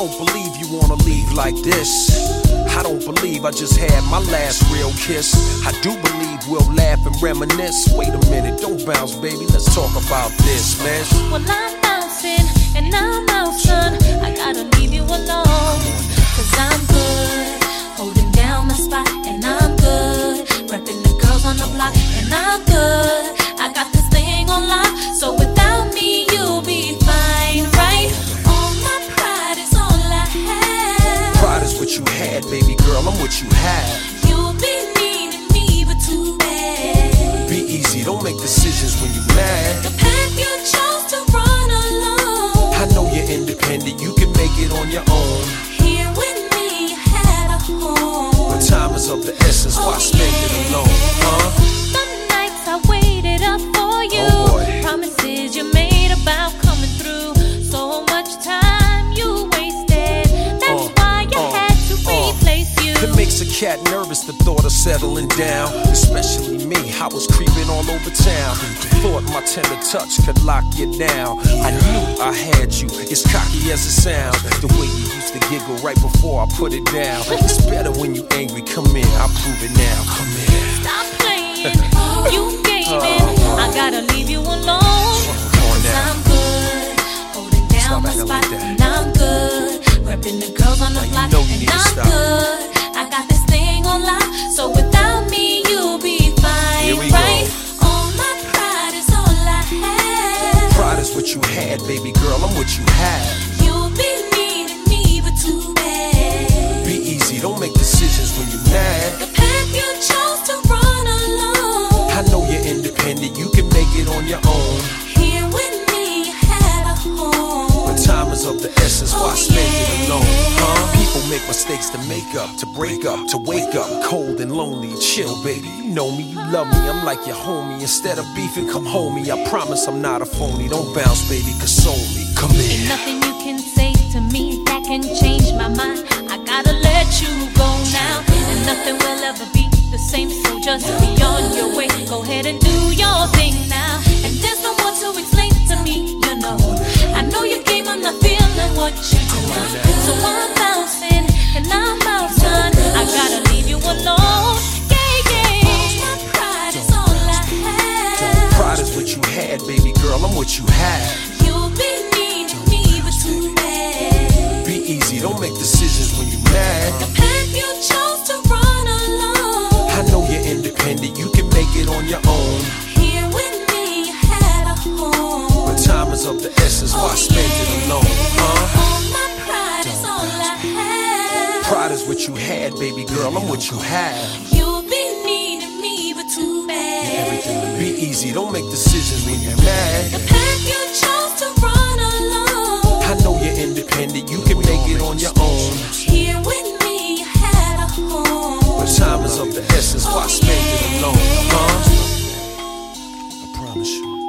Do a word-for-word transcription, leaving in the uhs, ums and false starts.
don't believe you wanna leave like this. I don't believe I just had my last real kiss. I do believe we'll laugh and reminisce. Wait a minute, don't bounce, baby, let's talk about this, man. Well, I'm bouncing and I'm out, son. I gotta leave you alone, cause I'm good, holding down my spot, and I'm good, repping the girls on the block, and I'm good. I got this thing on lock, so without me you'll be fine, right? All my pride is all I have. Pride is what you had, baby girl, I'm what you have. You'll be needing me, but too bad. Be easy, don't make decisions when you're mad. The path you chose to run alone, I know you're independent, you can make it on your own. here with me you had a home, But time is of the essence, why oh, spend yeah. it alone, huh? The nights I waited up for you, Oh, boy. promises you made about coming through. So much time you wasted, that's Uh, why I uh, had to uh. replace you. It makes a cat nervous, the thought of settling down. Especially me, I was creeping all over town. Thought my tender touch could lock you down. I knew I had you, as cocky as it sounds. The way you used to giggle right before I put it down. It's better when you angry, come in, I'll prove it now. Come in. Stop playing, you gaming. I gotta leave you alone, cause I'm good, holding down Stop my acting spot, like that. and I'm good, repping the girls on the Now you block, know you and need to I'm stop. good. I got this thing on lock, so without me you'll be fine, Here we right? go. All my pride is all I have. Pride is what you had, baby girl, I'm what you have. You'll be needing me, but too bad. Be easy, don't make decisions when you're mad. The path you chose to run alone, I know you're independent, you can make it on your own. here with me you had a home, But time is of the essence, why oh, spend it yeah. alone, huh? People make mistakes to make up, to break up, to wake up cold and lonely. Chill, baby, you know me, you love me, I'm like your homie. Instead of beefing, come home me, I promise I'm not a phony. Don't bounce, baby, console me, come Ain't in. nothing you can say to me that can change my mind. I gotta let you go now, and nothing will ever be the same. So just be on your way. Go ahead and do your thing now. And there's no more to explain to me, you know. I know your game, I'm not feeling what you do. So I'm bouncing and I'm out, son. I gotta leave you alone. Yeah, yeah. My pride is all I have. Pride is what you had, baby girl, I'm what you have. You'll be needing me, but too bad. Be easy, don't make decisions when you're mad. The path you chose to run alone, I know you're independent, you can make it on your own. here with me you had a home, But time is of the essence, why oh, spend it yeah. alone, huh? All my pride is all I have. Pride is what you had, baby girl, I'm what you have. You'll be needing me, but too bad. Be easy, don't make decisions when you're mad. The path you chose to run alone, I know you're independent, you can make it on your own. here with me you had a home, But time is of the essence, why oh, spend it yeah. alone, huh? I promise you.